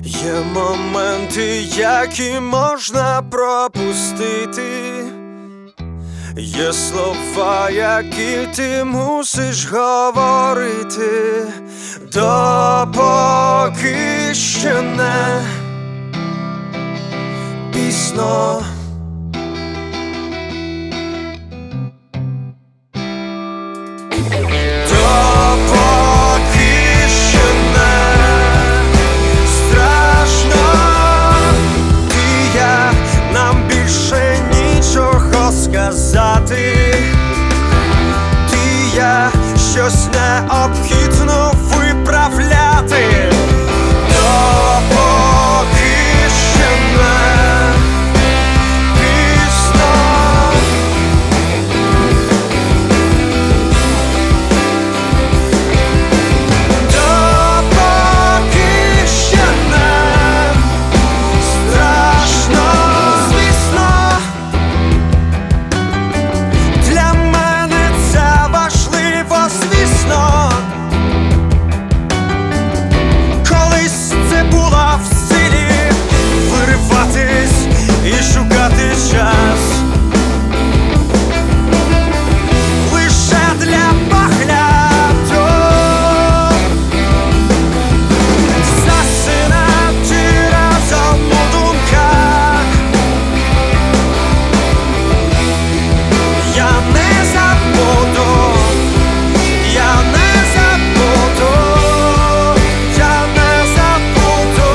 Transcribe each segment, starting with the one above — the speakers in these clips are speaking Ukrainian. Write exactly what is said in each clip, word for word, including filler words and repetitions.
Є моменти, які можна пропустити. Є слова, які ти мусиш говорити, допоки ще не пізно. Ти я щось необхідно виправляти, допоки ще не пізно. Допоки ще не страшно, звісно. Колись це було в силі вириватись і шукати час лише для погляду, засинати разом у думках. Я не забуду, я не забуду, я не забуду.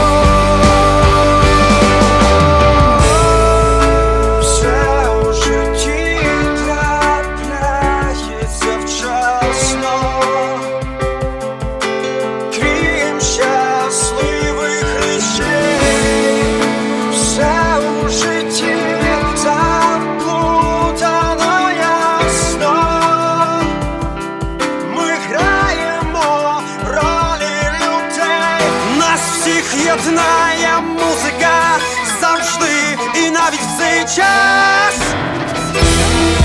Все у житті трапляється вчасно, крім щасливих речей. Все у житті заплутано ясно. Ми граємо ролі людей. Нас всіх єднає музика завжди і навіть в цей час.